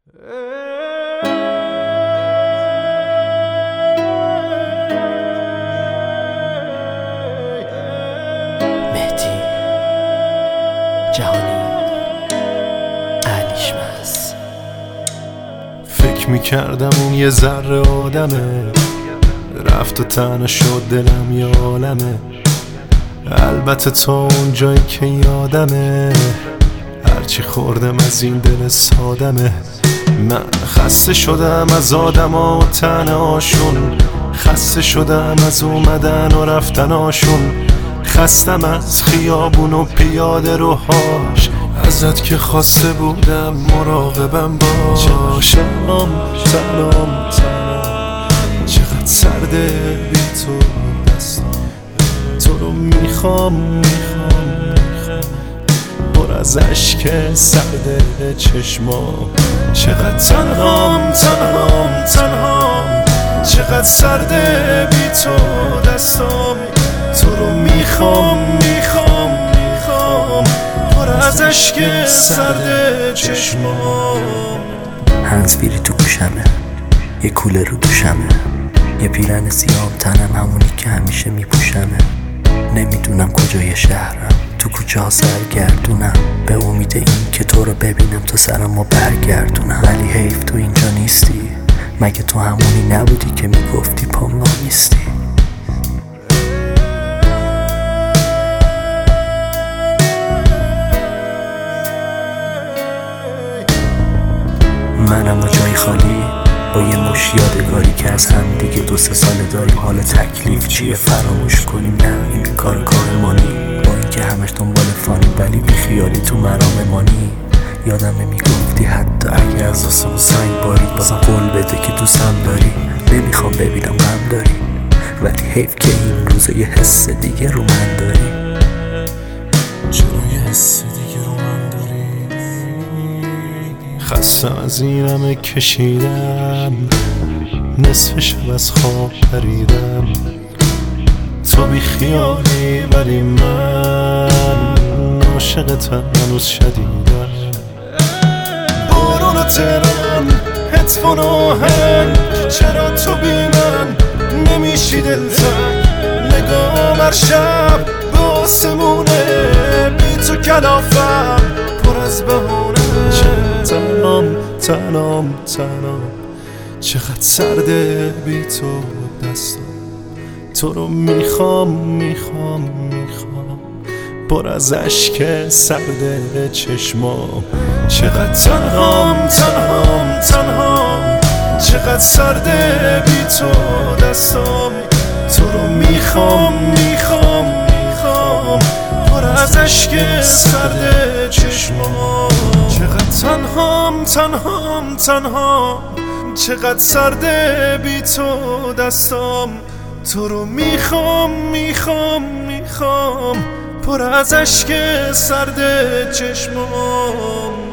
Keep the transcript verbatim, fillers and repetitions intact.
مهدی جهانی علیشمس. فکر میکردم اون یه ذره آدمه، رفت و تنها شد دلم یه عالمه. البته تا اون جایی که یادمه، هرچی خوردم از این دل سادمه. من خسته شدم از آدما و تنهاشون، خسته شدم از اومدن و رفتناشون، خستم از خیابون و پیاده روهاش. ازت که خواسته بودم مراقبم باش. سلام سلام سلام، چقدر سرده بی تو دستم، تو رو میخوام میخوام میخوام، پر از عشق سرده چشمام. چقدر تنهام تنهام تنهام، چقدر سرده بی تو دستم، تو رو میخوام میخوام میخوام، پر از عشق سرده چشمام. هنزبیری تو گوشمه، یه کوله رو دوشمه، یه پیرن سیام تنم همونی که همیشه میپوشمه. نمیدونم کجای شهرم، تو کوچه ها سرگردونم، به امید این که تو رو ببینم تا سرمو برگردونم. ولی حیف تو اینجا نیستی، مگه تو همونی نبودی که میگفتی پام وامیستی؟ منم و جای خالی با یه مش یادگاری که از هم دیگه دو سه ساله داریم. حالا تکلیف چیه فراموش کنیم؟ نه این کار کارمانی، با اینکه همش دنبال فانی ولی بی خیالی تو مرام مانی. یادمه میگفتی حتی اگه از آسمون سنگ بارید بازم قول بده که دوستم داری. نمیخوام ببینم غم داری، ولی حیف که این روزا یه حس دیگه رو من داری. چرا یه حس دیگه رو من داری؟ خستم از این همه کشیدم، نصف شب از خواب پریدم. تو بی خیالی ولی من عاشقتم هنوز شدیدم. بارون و تران هدفون و آهنگ، چرا تو بی من نمیشی دلتنگ؟ نگام هر شب به آسمونه، بی تو کلافم پر از بهونه. تنام تنام تنام، چقدر سرده بی تو دستم، تو رو میخوام میخوام میخوام، پر از عشق سرده چشمام. چقدر تنهام تنهام تنهام، چقدر سرده بی تو دستم، تو رو میخوام میخوام میخوام، پر از عشق سرده چشمام. چقدر تنهام تنهام تنهام، چقدر سرده بی تو دستم، تو رو میخوام میخوام میخوام، پر از عشق سرده چشمام.